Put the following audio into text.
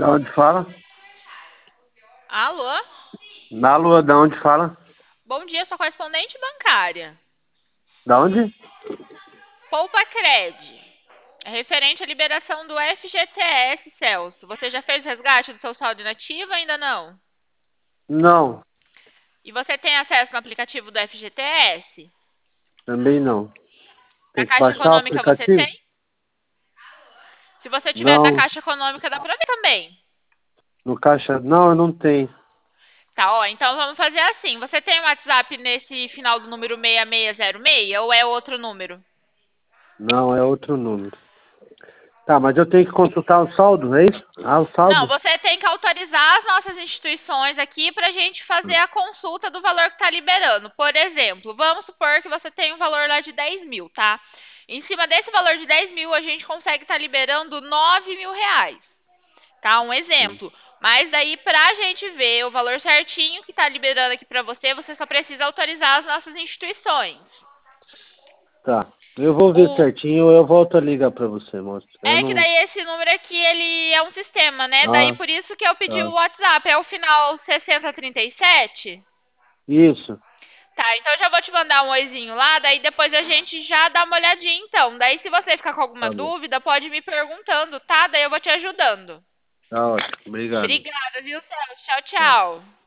Da onde fala? Alô? Na Lua, da onde fala? Bom dia, sou correspondente bancária. Da onde? Poupa Cred. É referente à liberação do FGTS, Celso. Você já fez o resgate do seu saldo inativo ou ainda não? Não, E você tem acesso no aplicativo do FGTS? também não. Da Tem que Caixa baixar o Econômica você aplicativo? tem? Se você tiver da Não, Caixa Econômica, dá pra ver também. no caixa. Não, eu não tenho. Tá, ó, então vamos fazer assim. Você tem o WhatsApp nesse final do número 6606 ou é outro número? Não, é outro número. Tá, mas eu tenho que consultar o saldo, é isso? Ah, o Não, saldo? você tem que autorizar as nossas instituições aqui para a gente fazer a consulta do valor que está liberando. Por exemplo, vamos supor que você tem um valor lá de 10 mil, tá? Em cima desse valor de 10 mil, a gente consegue estar liberando 9 mil reais, tá? Um exemplo. Mas daí, para a gente ver o valor certinho que está liberando aqui para você, você só precisa autorizar as nossas instituições. Tá. Eu vou ver O... certinho, eu volto a ligar pra você, moço. Eu É que não. daí esse número aqui, ele é um sistema, né? Daí Ah, por isso que eu pedi o tá. WhatsApp. É o final 6037. Isso. Tá, então eu já vou te mandar um oizinho lá, daí depois a gente já dá uma olhadinha então. Daí se você ficar com alguma Tá bom. dúvida, pode me perguntando, tá? Daí eu vou te ajudando. Tá ótimo. Obrigado. Obrigada, viu, Celso? Tchau, Tchau. tchau.